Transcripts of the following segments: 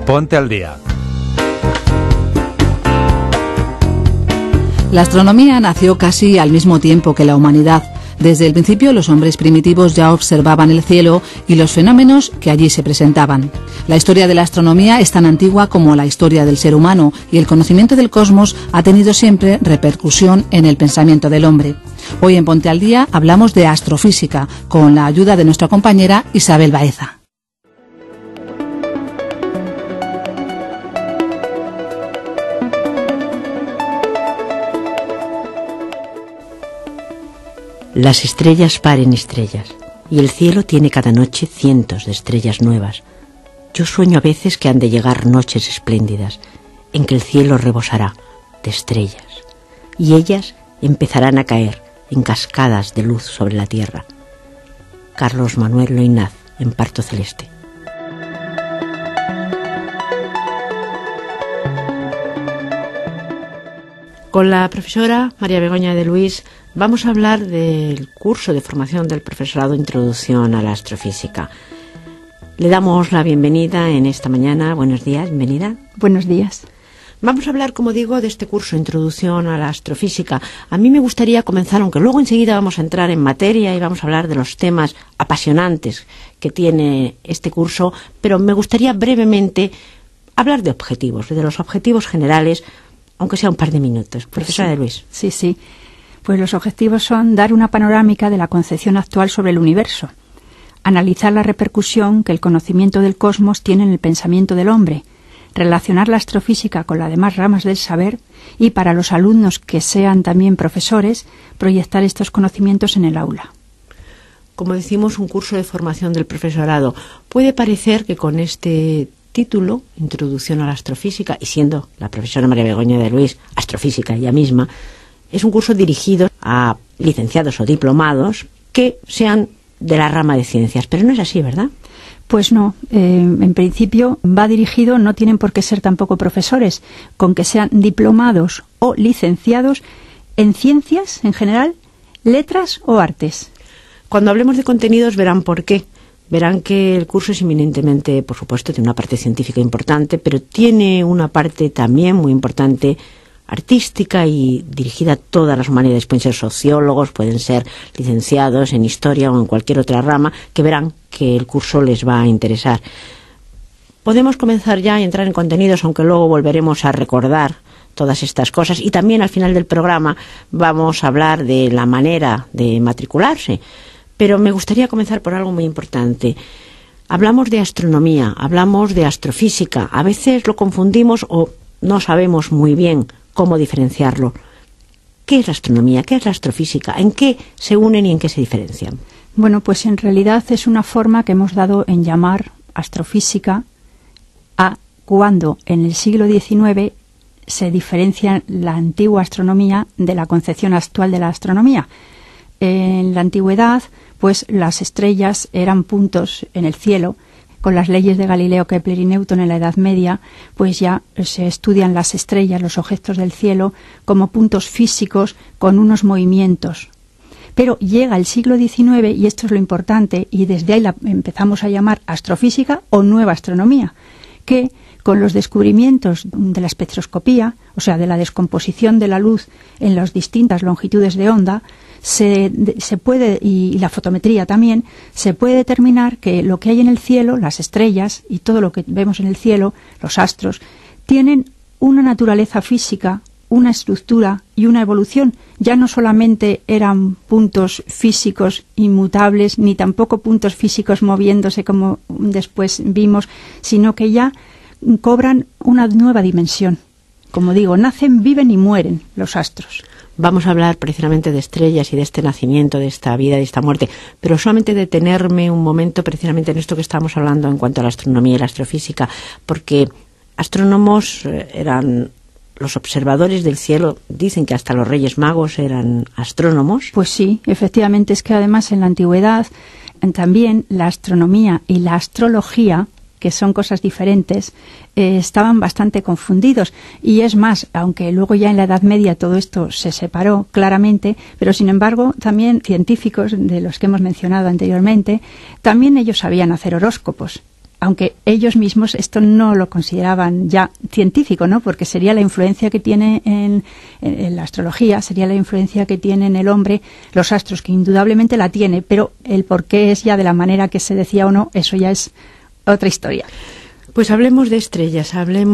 Ponte al Día. La astronomía nació casi al mismo tiempo que la humanidad. Desde el principio los hombres primitivos ya observaban el cielo y los fenómenos que allí se presentaban. La historia de la astronomía es tan antigua como la historia del ser humano y el conocimiento del cosmos ha tenido siempre repercusión en el pensamiento del hombre. Hoy en Ponte al Día hablamos de astrofísica con la ayuda de nuestra compañera Isabel Baeza. Las estrellas paren estrellas, y el cielo tiene cada noche cientos de estrellas nuevas. Yo sueño a veces que han de llegar noches espléndidas, en que el cielo rebosará de estrellas, y ellas empezarán a caer en cascadas de luz sobre la tierra. Carlos Manuel Loynaz, en Parto Celeste. Con la profesora María Begoña de Luis vamos a hablar del curso de formación del profesorado Introducción a la Astrofísica. Le damos la bienvenida en esta mañana. Buenos días, bienvenida. Buenos días. Vamos a hablar, como digo, de este curso Introducción a la Astrofísica. A mí me gustaría comenzar, aunque luego enseguida vamos a entrar en materia y vamos a hablar de los temas apasionantes que tiene este curso, pero me gustaría brevemente hablar de objetivos, de los objetivos generales, aunque sea un par de minutos. Profesora de Luis. Sí. Pues los objetivos son dar una panorámica de la concepción actual sobre el universo, analizar la repercusión que el conocimiento del cosmos tiene en el pensamiento del hombre, relacionar la astrofísica con las demás ramas del saber y, para los alumnos que sean también profesores, proyectar estos conocimientos en el aula. Como decimos, un curso de formación del profesorado. Puede parecer que con este título, Introducción a la Astrofísica, y siendo la profesora María Begoña de Luis astrofísica ella misma, es un curso dirigido a licenciados o diplomados que sean de la rama de ciencias, pero no es así, ¿verdad? Pues no, en principio va dirigido, no tienen por qué ser tampoco profesores, con que sean diplomados o licenciados en ciencias en general, letras o artes. Cuando hablemos de contenidos verán por qué. Verán que el curso es eminentemente, por supuesto, tiene una parte científica importante, pero tiene una parte también muy importante artística y dirigida a todas las humanidades. Pueden ser sociólogos, pueden ser licenciados en historia o en cualquier otra rama, que verán que el curso les va a interesar. Podemos comenzar ya a entrar en contenidos, aunque luego volveremos a recordar todas estas cosas, y también al final del programa vamos a hablar de la manera de matricularse. Pero me gustaría comenzar por algo muy importante. Hablamos de astronomía, hablamos de astrofísica. A veces lo confundimos o no sabemos muy bien cómo diferenciarlo. ¿Qué es la astronomía? ¿Qué es la astrofísica? ¿En qué se unen y en qué se diferencian? Bueno, pues en realidad es una forma que hemos dado en llamar astrofísica a cuando en el siglo XIX se diferencia la antigua astronomía de la concepción actual de la astronomía. En la antigüedad, pues las estrellas eran puntos en el cielo. Con las leyes de Galileo, Kepler y Newton en la Edad Media, pues ya se estudian las estrellas, los objetos del cielo, como puntos físicos con unos movimientos. Pero llega el siglo XIX, y esto es lo importante, y desde ahí la empezamos a llamar astrofísica o nueva astronomía, que con los descubrimientos de la espectroscopía, o sea, de la descomposición de la luz en las distintas longitudes de onda, se puede, y la fotometría también, se puede determinar que lo que hay en el cielo, las estrellas y todo lo que vemos en el cielo, los astros, tienen una naturaleza física, una estructura y una evolución. Ya no solamente eran puntos físicos inmutables, ni tampoco puntos físicos moviéndose como después vimos, sino que ya cobran una nueva dimensión. Como digo, nacen, viven y mueren los astros. Vamos a hablar precisamente de estrellas y de este nacimiento, de esta vida, de esta muerte, pero solamente detenerme un momento precisamente en esto que estábamos hablando en cuanto a la astronomía y la astrofísica, porque astrónomos eran los observadores del cielo. Dicen que hasta los Reyes Magos eran astrónomos. Pues sí, efectivamente, es que además en la antigüedad también la astronomía y la astrología, que son cosas diferentes, estaban bastante confundidos. Y es más, aunque luego ya en la Edad Media todo esto se separó claramente, pero sin embargo también científicos de los que hemos mencionado anteriormente, también ellos sabían hacer horóscopos. aunque ellos mismos esto no lo consideraban ya científico, ¿no? Porque sería la influencia que tiene en la astrología, sería la influencia que tiene en el hombre los astros, que indudablemente la tiene, pero el por qué es ya de la manera que se decía o no, eso ya es otra historia. Pues hablemos de estrellas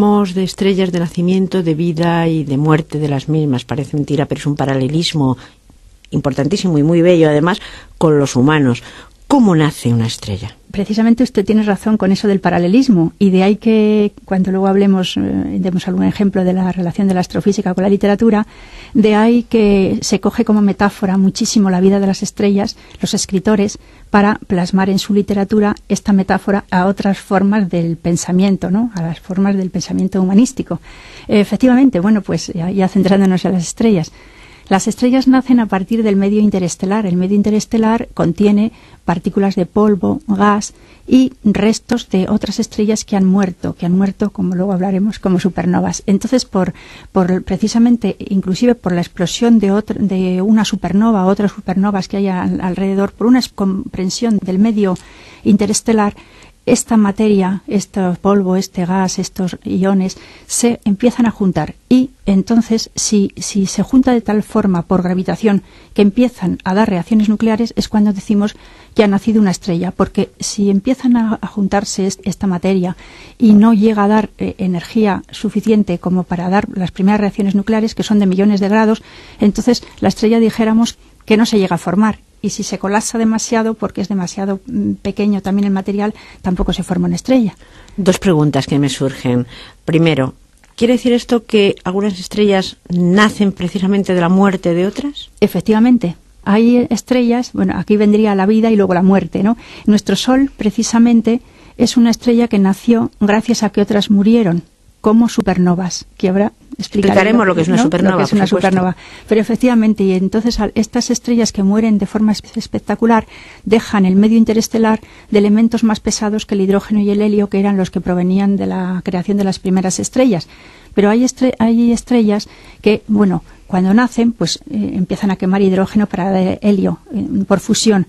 de nacimiento, de vida y de muerte de las mismas. Parece mentira, pero es un paralelismo importantísimo y muy bello, además, con los humanos. ¿Cómo nace una estrella? Precisamente usted tiene razón con eso del paralelismo, y de ahí que cuando luego hablemos, demos algún ejemplo de la relación de la astrofísica con la literatura, de ahí que se coge como metáfora muchísimo la vida de las estrellas, los escritores, para plasmar en su literatura esta metáfora a otras formas del pensamiento, ¿no? A las formas del pensamiento humanístico. Efectivamente, bueno, pues ya centrándonos en las estrellas. Las estrellas nacen a partir del medio interestelar. El medio interestelar contiene partículas de polvo, gas y restos de otras estrellas que han muerto, como luego hablaremos, como supernovas. Entonces, precisamente, inclusive por la explosión de una supernova, otras supernovas que hay alrededor, por una comprensión del medio interestelar, esta materia, este polvo, este gas, estos iones, se empiezan a juntar. Y entonces, si se junta de tal forma por gravitación que empiezan a dar reacciones nucleares, es cuando decimos que ha nacido una estrella. Porque si empiezan a juntarse esta materia y no llega a dar energía suficiente como para dar las primeras reacciones nucleares, que son de millones de grados, entonces la estrella, dijéramos, que no se llega a formar. Y si se colapsa demasiado, porque es demasiado pequeño también el material, tampoco se forma una estrella. Dos preguntas que me surgen. Primero, ¿quiere decir esto que algunas estrellas nacen precisamente de la muerte de otras? Efectivamente. Hay estrellas, bueno, aquí vendría la vida y luego la muerte, ¿no? Nuestro Sol, precisamente, es una estrella que nació gracias a que otras murieron, como supernovas, que ahora explicaremos lo que es una supernova. Lo que es una supernova. Pero efectivamente, y entonces estas estrellas que mueren de forma espectacular dejan el medio interestelar de elementos más pesados que el hidrógeno y el helio, que eran los que provenían de la creación de las primeras estrellas. Pero hay estrellas que, bueno, cuando nacen, pues empiezan a quemar hidrógeno para dar helio por fusión,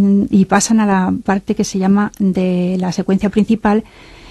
y pasan a la parte que se llama de la secuencia principal,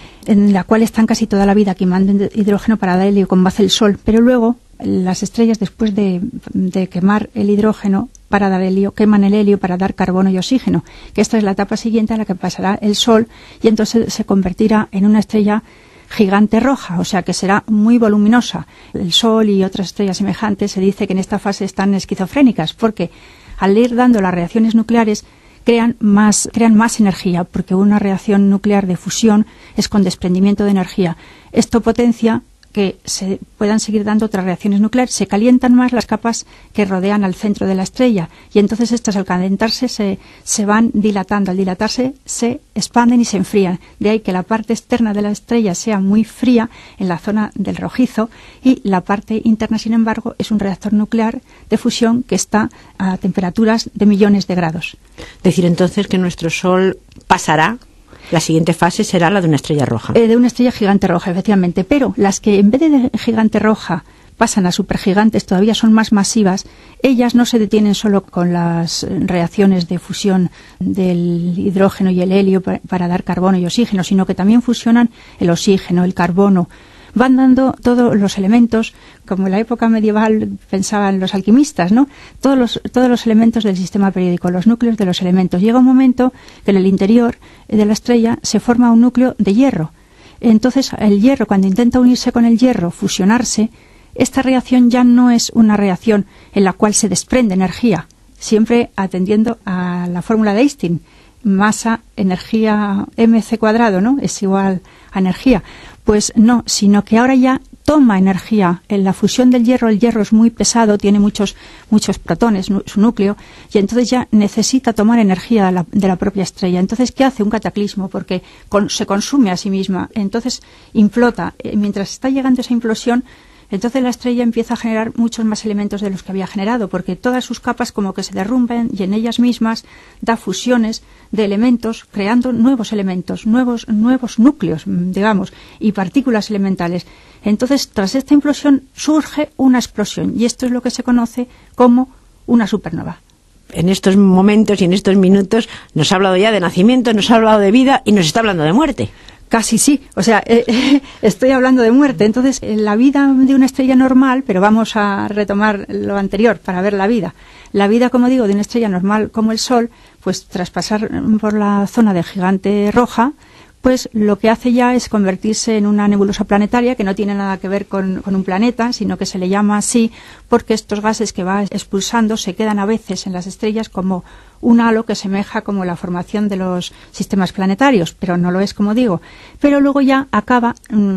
en la cual están casi toda la vida quemando hidrógeno para dar helio, como hace el Sol. Pero luego las estrellas, después de quemar el hidrógeno para dar helio, queman el helio para dar carbono y oxígeno, que esta es la etapa siguiente a la que pasará el Sol, y entonces se convertirá en una estrella gigante roja, o sea que será muy voluminosa. El Sol y otras estrellas semejantes se dice que en esta fase están esquizofrénicas, porque al ir dando las reacciones nucleares crean más energía, porque una reacción nuclear de fusión es con desprendimiento de energía. Esto potencia que se puedan seguir dando otras reacciones nucleares. Se calientan más las capas que rodean al centro de la estrella, y entonces estas, al calentarse, se van dilatando. Al dilatarse se expanden y se enfrían. De ahí que la parte externa de la estrella sea muy fría en la zona del rojizo, y la parte interna, sin embargo, es un reactor nuclear de fusión que está a temperaturas de millones de grados. Decir entonces que nuestro Sol pasará, la siguiente fase será la de una estrella roja. De una estrella gigante roja, efectivamente. Pero las que en vez de gigante roja pasan a supergigantes, todavía son más masivas, ellas no se detienen solo con las reacciones de fusión del hidrógeno y el helio para dar carbono y oxígeno, sino que también fusionan el oxígeno, el carbono. Van dando todos los elementos, como en la época medieval pensaban los alquimistas, ¿no? Todos los elementos del sistema periódico, los núcleos de los elementos. Llega un momento que en el interior de la estrella se forma un núcleo de hierro. Entonces, el hierro, cuando intenta unirse con el hierro, fusionarse, esta reacción ya no es una reacción en la cual se desprende energía, siempre atendiendo a la fórmula de Einstein, masa, energía, mc², ¿no? Es igual a energía. Pues no, sino que ahora ya toma energía. En la fusión del hierro, el hierro es muy pesado, tiene muchos protones, su núcleo, y entonces ya necesita tomar energía de la propia estrella. Entonces, ¿qué hace? Un cataclismo, porque se consume a sí misma. Entonces, implota. Mientras está llegando esa implosión, entonces la estrella empieza a generar muchos más elementos de los que había generado, porque todas sus capas como que se derrumban, y en ellas mismas da fusiones de elementos, creando nuevos elementos, nuevos núcleos, digamos, y partículas elementales. Entonces, tras esta implosión surge una explosión, y esto es lo que se conoce como una supernova. En estos momentos y en estos minutos nos ha hablado ya de nacimiento, nos ha hablado de vida y nos está hablando de muerte. Casi sí, o sea, estoy hablando de muerte. Entonces, la vida de una estrella normal, pero vamos a retomar lo anterior para ver la vida. La vida, como digo, de una estrella normal como el Sol, pues tras pasar por la zona de gigante roja, pues lo que hace ya es convertirse en una nebulosa planetaria que no tiene nada que ver con un planeta, sino que se le llama así porque estos gases que va expulsando se quedan a veces en las estrellas como un halo que semeja como la formación de los sistemas planetarios, pero no lo es, como digo. Pero luego ya acaba,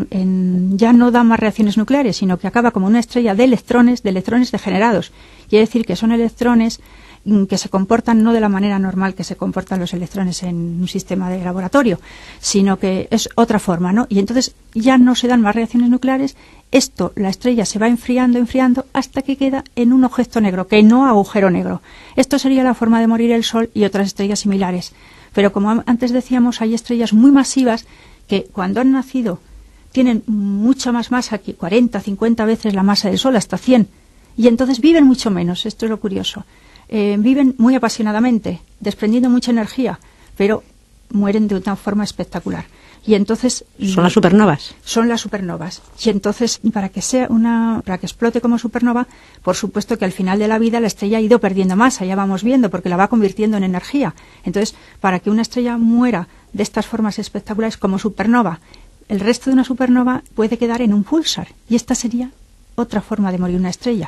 ya no da más reacciones nucleares, sino que acaba como una estrella de electrones degenerados. Quiere decir que son electrones que se comportan no de la manera normal que se comportan los electrones en un sistema de laboratorio, sino que es otra forma, ¿no? Y entonces ya no se dan más reacciones nucleares. La estrella se va enfriando hasta que queda en un objeto negro, que no agujero negro. Esto sería la forma de morir el Sol y otras estrellas similares. Pero como antes decíamos, hay estrellas muy masivas que cuando han nacido tienen mucha más masa, que 40, 50 veces la masa del Sol, hasta 100, y entonces viven mucho menos. Esto es lo curioso. Viven muy apasionadamente, desprendiendo mucha energía, pero mueren de una forma espectacular. Y entonces son las supernovas. Son las supernovas. Y entonces, para que explote como supernova, por supuesto que al final de la vida la estrella ha ido perdiendo masa, ya vamos viendo, porque la va convirtiendo en energía. Entonces, para que una estrella muera de estas formas espectaculares como supernova, el resto de una supernova puede quedar en un púlsar. Y esta sería otra forma de morir una estrella.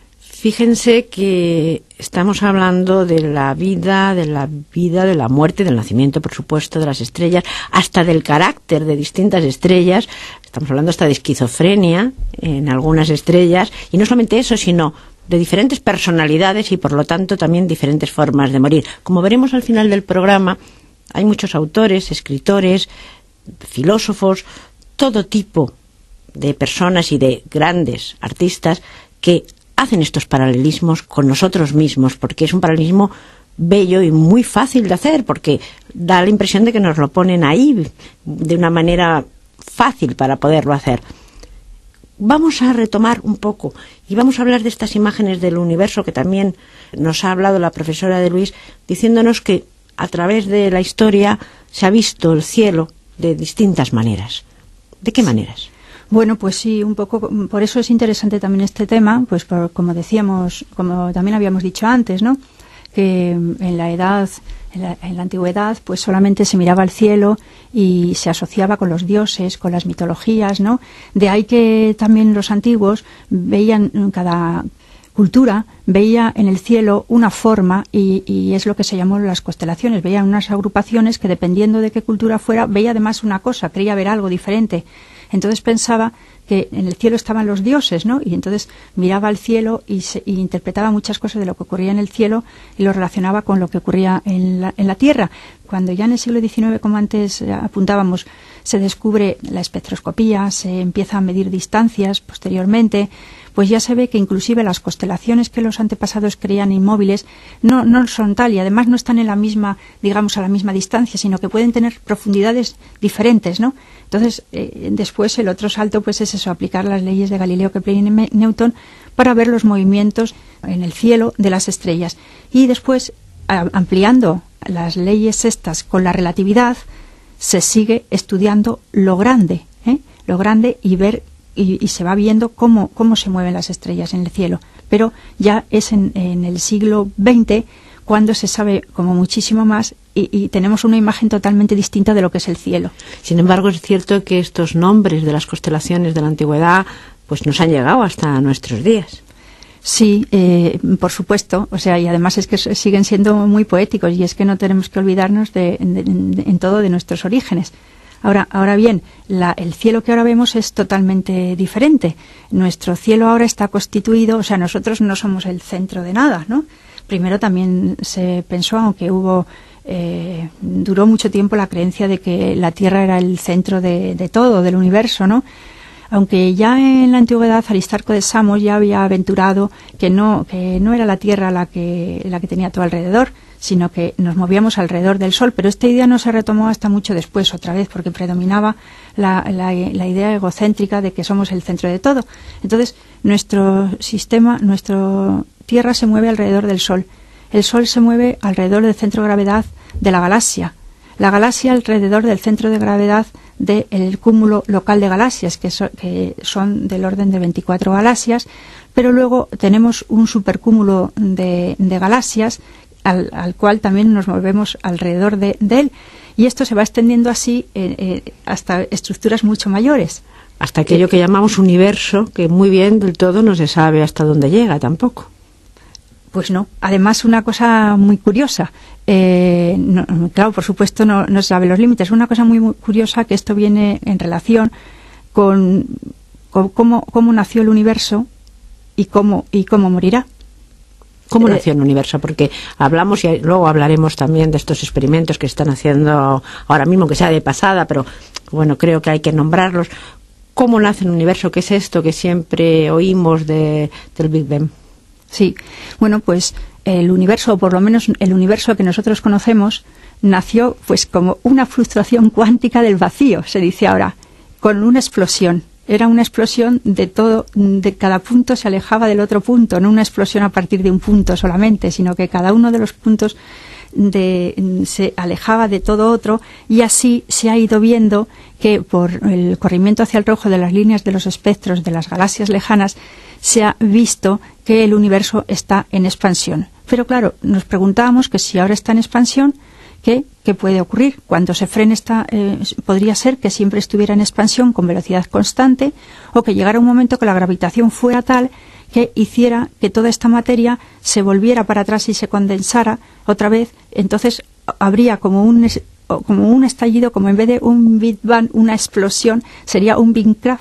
Fíjense que estamos hablando de la vida, de la muerte, del nacimiento, por supuesto, de las estrellas, hasta del carácter de distintas estrellas. Estamos hablando hasta de esquizofrenia en algunas estrellas, y no solamente eso, sino de diferentes personalidades y, por lo tanto, también diferentes formas de morir. Como veremos al final del programa, hay muchos autores, escritores, filósofos, todo tipo de personas y de grandes artistas que hacen estos paralelismos con nosotros mismos, porque es un paralelismo bello y muy fácil de hacer, porque da la impresión de que nos lo ponen ahí de una manera fácil para poderlo hacer. Vamos a retomar un poco y vamos a hablar de estas imágenes del universo que también nos ha hablado la profesora de Luis, diciéndonos que a través de la historia se ha visto el cielo de distintas maneras. ¿De qué maneras? Bueno, pues sí, un poco, por eso es interesante también este tema, pues como decíamos, como también habíamos dicho antes, ¿no? Que en la antigüedad, pues solamente se miraba al cielo y se asociaba con los dioses, con las mitologías, ¿no? De ahí que también los antiguos veían, cada cultura veía en el cielo una forma y es lo que se llamó las constelaciones. Veían unas agrupaciones que, dependiendo de qué cultura fuera, veía además una cosa, creía ver algo diferente. Entonces pensaba que en el cielo estaban los dioses, ¿no? Y entonces miraba al cielo y interpretaba muchas cosas de lo que ocurría en el cielo y lo relacionaba con lo que ocurría en la Tierra. Cuando ya en el siglo XIX, como antes apuntábamos, se descubre la espectroscopía, se empieza a medir distancias posteriormente, pues ya se ve que inclusive las constelaciones que los antepasados creían inmóviles no son tal, y además no están en la misma, digamos, a la misma distancia, sino que pueden tener profundidades diferentes, ¿no? Entonces, después el otro salto pues es eso, aplicar las leyes de Galileo, Kepler y Newton para ver los movimientos en el cielo de las estrellas. Y después, ampliando las leyes estas con la relatividad, se sigue estudiando lo grande y ver y se va viendo cómo se mueven las estrellas en el cielo. Pero ya es en el siglo XX cuando se sabe como muchísimo más y tenemos una imagen totalmente distinta de lo que es el cielo. Sin embargo, es cierto que estos nombres de las constelaciones de la antigüedad pues nos han llegado hasta nuestros días. Sí, por supuesto. O sea, y además es que siguen siendo muy poéticos, y es que no tenemos que olvidarnos en todo de nuestros orígenes. Ahora bien, el cielo que ahora vemos es totalmente diferente. Nuestro cielo ahora está constituido, o sea, nosotros no somos el centro de nada, ¿no? Primero también se pensó, aunque duró mucho tiempo la creencia de que la Tierra era el centro de todo, del universo, ¿no? Aunque ya en la antigüedad Aristarco de Samos ya había aventurado que no era la Tierra la que tenía todo alrededor, sino que nos movíamos alrededor del Sol. Pero esta idea no se retomó hasta mucho después, otra vez, porque predominaba la idea egocéntrica de que somos el centro de todo. Entonces, nuestro sistema, nuestra Tierra se mueve alrededor del Sol. El Sol se mueve alrededor del centro de gravedad de la galaxia. la galaxia alrededor del centro de gravedad del cúmulo local de galaxias, que son del orden de 24 galaxias, pero luego tenemos un supercúmulo de galaxias al cual también nos movemos alrededor de él, y esto se va extendiendo así hasta estructuras mucho mayores. Hasta aquello que llamamos universo, que muy bien del todo no se sabe hasta dónde llega tampoco. Pues no. Además, una cosa muy curiosa, claro, por supuesto no se sabe los límites. Una cosa muy curiosa, que esto viene en relación con cómo nació el universo y cómo morirá. ¿Cómo nació el universo? Porque hablamos, y luego hablaremos también de estos experimentos que están haciendo ahora mismo, que sea de pasada, pero bueno, creo que hay que nombrarlos. ¿Cómo nace el universo? ¿Qué es esto que siempre oímos del Big Bang? Sí, bueno, pues el universo, o por lo menos el universo que nosotros conocemos, nació pues como una fluctuación cuántica del vacío, se dice ahora, con una explosión. Era una explosión de todo, de cada punto se alejaba del otro punto, no una explosión a partir de un punto solamente, sino que cada uno de los puntos se alejaba de todo otro, y así se ha ido viendo que por el corrimiento hacia el rojo de las líneas de los espectros de las galaxias lejanas se ha visto que el universo está en expansión. Pero claro, nos preguntábamos que si ahora está en expansión, ¿qué puede ocurrir? Cuando se frene podría ser que siempre estuviera en expansión con velocidad constante, o que llegara un momento que la gravitación fuera tal que hiciera que toda esta materia se volviera para atrás y se condensara otra vez. Entonces habría como un estallido, como en vez de un Big Bang, una explosión, sería un Big Crunch,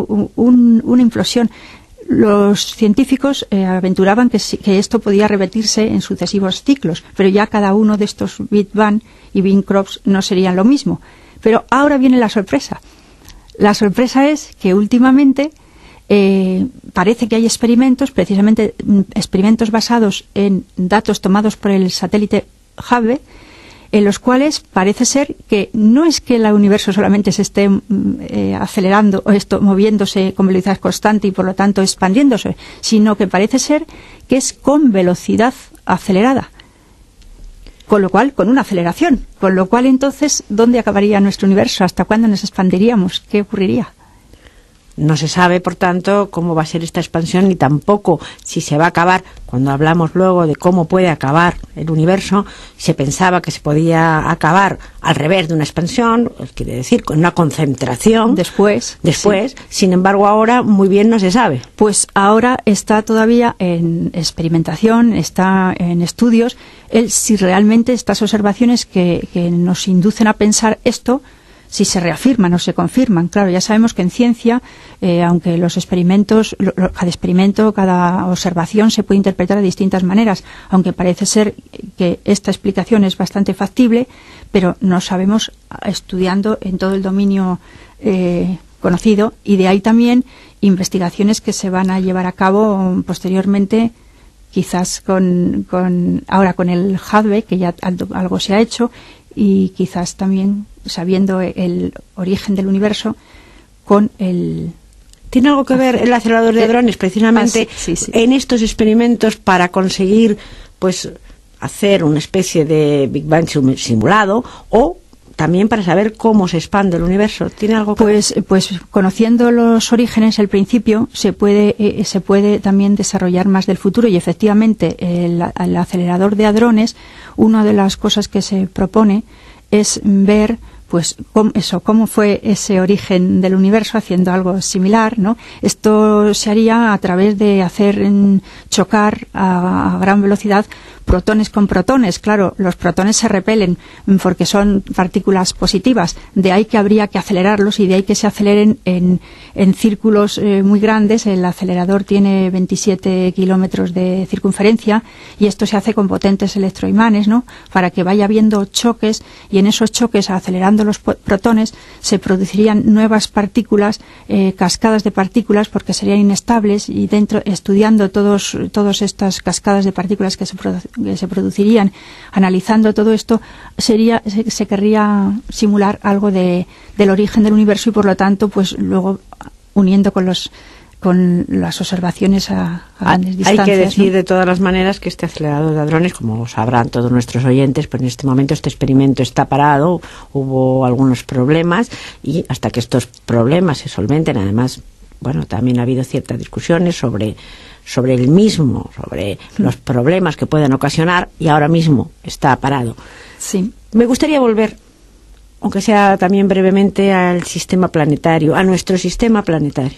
una implosión. Los científicos aventuraban que esto podía repetirse en sucesivos ciclos, pero ya cada uno de estos Big Bang y Big Crunch no serían lo mismo. Pero ahora viene la sorpresa. La sorpresa es que últimamente parece que hay experimentos, precisamente experimentos basados en datos tomados por el satélite Hubble, en los cuales parece ser que no es que el universo solamente se esté acelerando o moviéndose con velocidad constante y por lo tanto expandiéndose, sino que parece ser que es con velocidad acelerada, con lo cual, con una aceleración, con lo cual entonces, ¿dónde acabaría nuestro universo? ¿Hasta cuándo nos expandiríamos? ¿Qué ocurriría? No se sabe, por tanto, cómo va a ser esta expansión, ni tampoco si se va a acabar. Cuando hablamos luego de cómo puede acabar el universo, se pensaba que se podía acabar al revés de una expansión, quiere decir, con una concentración. Después. Sí. Sin embargo, ahora muy bien no se sabe. Pues ahora está todavía en experimentación, está en estudios, si realmente estas observaciones que nos inducen a pensar esto, si se reafirman o se confirman. Claro, ya sabemos que en ciencia, aunque los experimentos, cada experimento, cada observación se puede interpretar de distintas maneras, aunque parece ser que esta explicación es bastante factible, pero no sabemos, estudiando en todo el dominio conocido, y de ahí también investigaciones que se van a llevar a cabo posteriormente, quizás ahora con el Hubble, que ya algo se ha hecho, y quizás también sabiendo el origen del universo con el... ¿Tiene algo que ver el acelerador de hadrones precisamente sí. en estos experimentos para conseguir pues hacer una especie de Big Bang simulado, o también para saber cómo se expande el universo? ¿Tiene algo que ver? Pues conociendo los orígenes, el principio, se puede también desarrollar más del futuro, y efectivamente el acelerador de hadrones, una de las cosas que se propone es ver pues cómo fue ese origen del universo, haciendo algo similar, ¿no? Esto se haría a través de hacer chocar a gran velocidad protones con protones. Claro, los protones se repelen porque son partículas positivas, de ahí que habría que acelerarlos, y de ahí que se aceleren en círculos muy grandes. El acelerador tiene 27 kilómetros de circunferencia, y esto se hace con potentes electroimanes, ¿no?, para que vaya habiendo choques, y en esos choques, acelerando los protones, se producirían nuevas partículas, cascadas de partículas, porque serían inestables, y estudiando todas estas cascadas de partículas que se producirían, analizando todo esto, se querría simular algo del origen del universo, y por lo tanto, pues luego uniendo con los con las observaciones a grandes distancias. Hay que decir, ¿no?, de todas las maneras, que este acelerador de hadrones, como sabrán todos nuestros oyentes, pues en este momento este experimento está parado, hubo algunos problemas, y hasta que estos problemas se solventen, además, bueno, también ha habido ciertas discusiones sobre el mismo, sobre los problemas que pueden ocasionar, y ahora mismo está parado. Sí. Me gustaría volver, aunque sea también brevemente, al sistema planetario, a nuestro sistema planetario.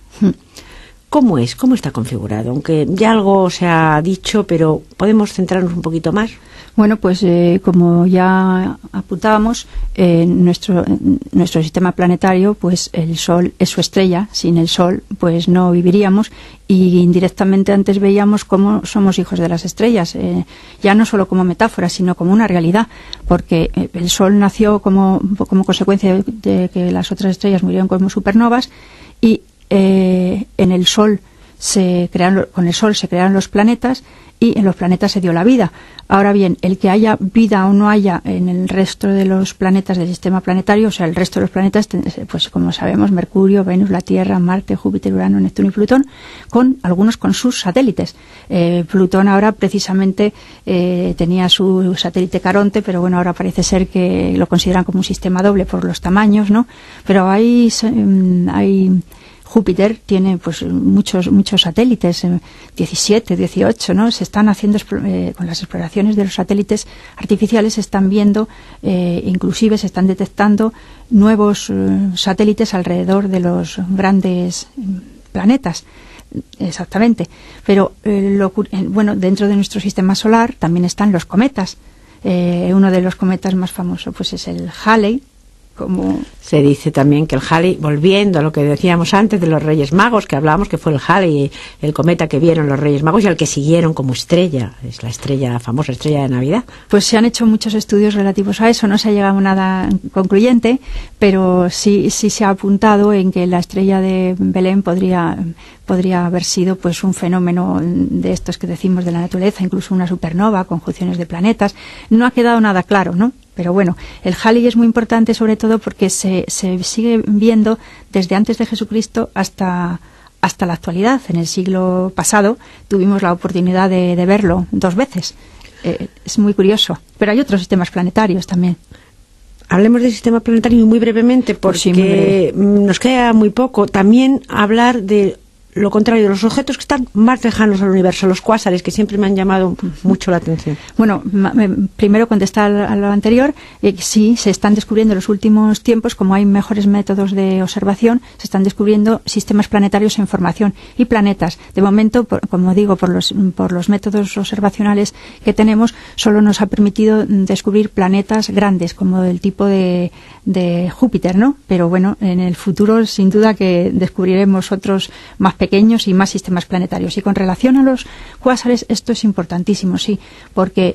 ¿Cómo es? ¿Cómo está configurado? Aunque ya algo se ha dicho, pero ¿podemos centrarnos un poquito más? Bueno, pues como ya apuntábamos, nuestro sistema planetario, pues el Sol es su estrella. Sin el Sol, pues no viviríamos, y indirectamente antes veíamos cómo somos hijos de las estrellas, ya no solo como metáfora, sino como una realidad, porque el Sol nació como consecuencia de que las otras estrellas murieron como supernovas, y con el Sol se crearon los planetas, y en los planetas se dio la vida. Ahora bien, el que haya vida o no haya en el resto de los planetas del sistema planetario, o sea, el resto de los planetas, pues como sabemos, Mercurio, Venus, la Tierra, Marte, Júpiter, Urano, Neptuno y Plutón, algunos con sus satélites. Plutón ahora precisamente tenía su satélite Caronte, pero bueno, ahora parece ser que lo consideran como un sistema doble por los tamaños, ¿no? Pero hay Júpiter tiene pues muchos satélites, 17, 18, ¿no? Se están haciendo con las exploraciones de los satélites artificiales, se están viendo, inclusive se están detectando nuevos satélites alrededor de los grandes planetas. Exactamente. Pero bueno, dentro de nuestro sistema solar también están los cometas. Uno de los cometas más famosos pues es el Halley. Como se dice también que el Halley, volviendo a lo que decíamos antes de los Reyes Magos, que hablábamos que fue el Halley, el cometa que vieron los Reyes Magos y al que siguieron como estrella, es la famosa estrella de Navidad. Pues se han hecho muchos estudios relativos a eso, no se ha llegado a nada concluyente, pero sí se ha apuntado en que la estrella de Belén podría haber sido pues un fenómeno de estos que decimos de la naturaleza, incluso una supernova, conjunciones de planetas. No ha quedado nada claro, ¿no? Pero bueno, el Halley es muy importante sobre todo porque se sigue viendo desde antes de Jesucristo hasta la actualidad. En el siglo pasado tuvimos la oportunidad de verlo 2 veces. Es muy curioso. Pero hay otros sistemas planetarios también. Hablemos del sistema planetario muy brevemente, porque sí, muy breve. Nos queda muy poco. También hablar de lo contrario, de los objetos que están más lejanos al universo, los cuásares, que siempre me han llamado mucho la atención. Bueno, primero contestar a lo anterior, sí, se están descubriendo en los últimos tiempos, como hay mejores métodos de observación, se están descubriendo sistemas planetarios en formación y planetas. De momento, como digo, por los métodos observacionales que tenemos, solo nos ha permitido descubrir planetas grandes, como del tipo de Júpiter, ¿no? Pero bueno, en el futuro, sin duda que descubriremos otros más pequeños y más sistemas planetarios. Y con relación a los cuásares, esto es importantísimo, sí, porque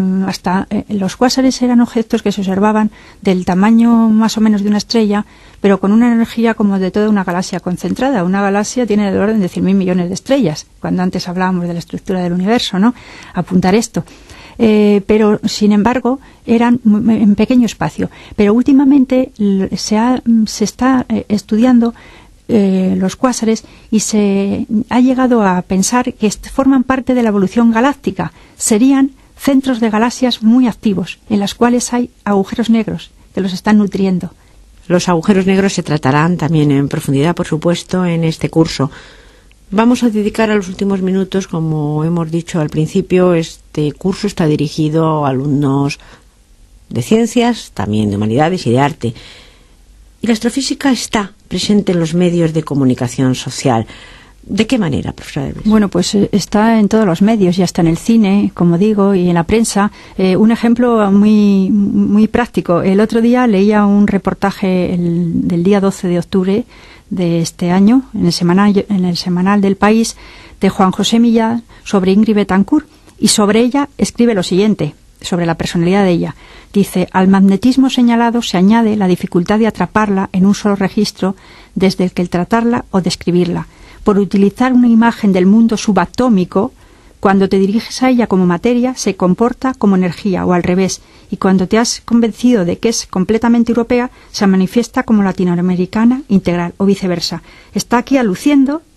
los cuásares eran objetos que se observaban del tamaño más o menos de una estrella, pero con una energía como de toda una galaxia concentrada. Una galaxia tiene el orden de 100.000 millones de estrellas, cuando antes hablábamos de la estructura del universo, ¿no? Apuntar esto. Pero sin embargo eran en pequeño espacio. Pero últimamente se está estudiando los cuásares y se ha llegado a pensar que forman parte de la evolución galáctica. Serían centros de galaxias muy activos, en las cuales hay agujeros negros que los están nutriendo. Los agujeros negros se tratarán también en profundidad, por supuesto, en este curso. Vamos a dedicar a los últimos minutos, como hemos dicho al principio, este curso está dirigido a alumnos de ciencias, también de humanidades y de arte. Y la astrofísica está presente en los medios de comunicación social. ¿De qué manera, profesora Debes? Bueno, pues está en todos los medios, ya está en el cine, como digo, y en la prensa. Un ejemplo muy, muy práctico. El otro día leía un reportaje del día 12 de octubre de este año, en el semanal del País, de Juan José Millán, sobre Ingrid Betancourt, y sobre ella escribe lo siguiente, sobre la personalidad de ella. Dice: al magnetismo señalado se añade la dificultad de atraparla en un solo registro, desde el tratarla o describirla. Por utilizar una imagen del mundo subatómico, cuando te diriges a ella como materia, se comporta como energía, o al revés, y cuando te has convencido de que es completamente europea, se manifiesta como latinoamericana integral, o viceversa. Está aquí aluciendo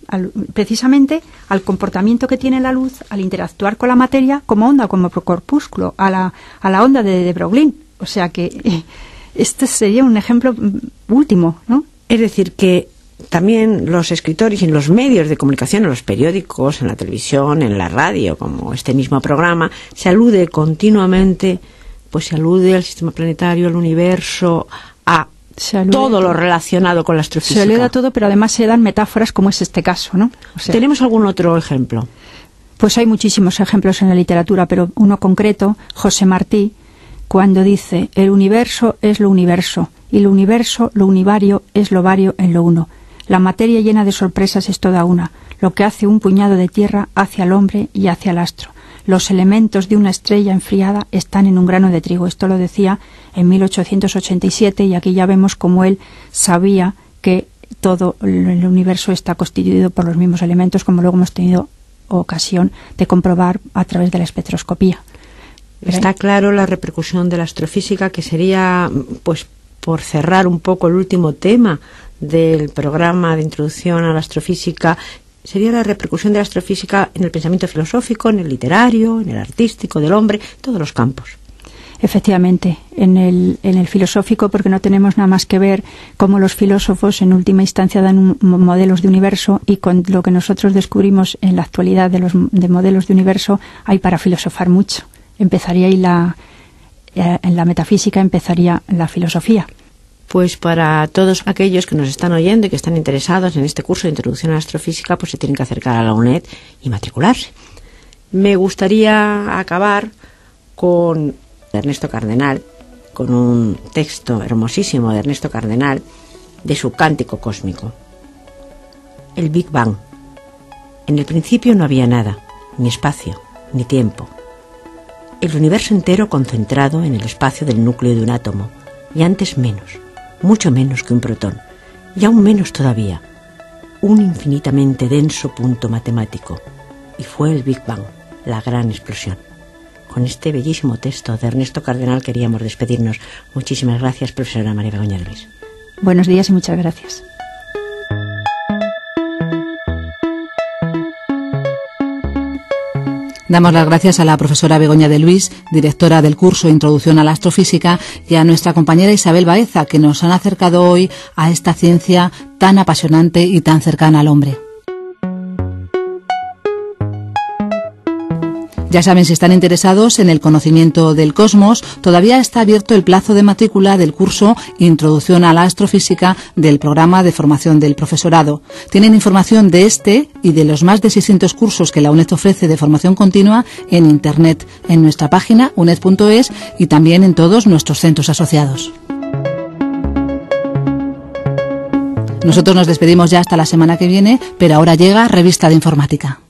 precisamente al comportamiento que tiene la luz al interactuar con la materia como onda, como corpúsculo, a la onda de Broglie. O sea que este sería un ejemplo último, ¿no? Es decir, que también los escritores y los medios de comunicación, en los periódicos, en la televisión, en la radio, como este mismo programa, se alude continuamente, pues se alude al sistema planetario, al universo, a todo lo relacionado con la astrofísica. Se le da todo, pero además se dan metáforas como es este caso, ¿no? O sea, ¿tenemos algún otro ejemplo? Pues hay muchísimos ejemplos en la literatura, pero uno concreto, José Martí, cuando dice: el universo es lo universo, y lo universo, lo univario, es lo vario en lo uno. La materia llena de sorpresas es toda una. Lo que hace un puñado de tierra hacia el hombre y hacia el astro. Los elementos de una estrella enfriada están en un grano de trigo. Esto lo decía en 1887 y aquí ya vemos cómo él sabía que todo el universo está constituido por los mismos elementos, como luego hemos tenido ocasión de comprobar a través de la espectroscopía. Está claro la repercusión de la astrofísica, que sería, pues, por cerrar un poco el último tema del programa de introducción a la astrofísica, sería la repercusión de la astrofísica en el pensamiento filosófico, en el literario, en el artístico del hombre, todos los campos. Efectivamente, en el filosófico, porque no tenemos nada más que ver cómo los filósofos en última instancia dan modelos de universo, y con lo que nosotros descubrimos en la actualidad de modelos de universo hay para filosofar mucho. Empezaría ahí en la metafísica, empezaría la filosofía. Pues para todos aquellos que nos están oyendo y que están interesados en este curso de introducción a la astrofísica, pues se tienen que acercar a la UNED y matricularse. Me gustaría acabar con Ernesto Cardenal, con un texto hermosísimo de Ernesto Cardenal, de su Cántico Cósmico. El Big Bang. En el principio no había nada, ni espacio, ni tiempo. El universo entero concentrado en el espacio del núcleo de un átomo, y antes menos, mucho menos que un protón, y aún menos todavía, un infinitamente denso punto matemático, y fue el Big Bang, la gran explosión. Con este bellísimo texto de Ernesto Cardenal queríamos despedirnos. Muchísimas gracias, profesora María Begoña de Luis. Buenos días y muchas gracias. Damos las gracias a la profesora Begoña de Luis, directora del curso Introducción a la Astrofísica, y a nuestra compañera Isabel Baeza, que nos han acercado hoy a esta ciencia tan apasionante y tan cercana al hombre. Ya saben, si están interesados en el conocimiento del cosmos, todavía está abierto el plazo de matrícula del curso Introducción a la Astrofísica del programa de formación del profesorado. Tienen información de este y de los más de 600 cursos que la UNED ofrece de formación continua en Internet, en nuestra página uned.es y también en todos nuestros centros asociados. Nosotros nos despedimos ya hasta la semana que viene, pero ahora llega Revista de Informática.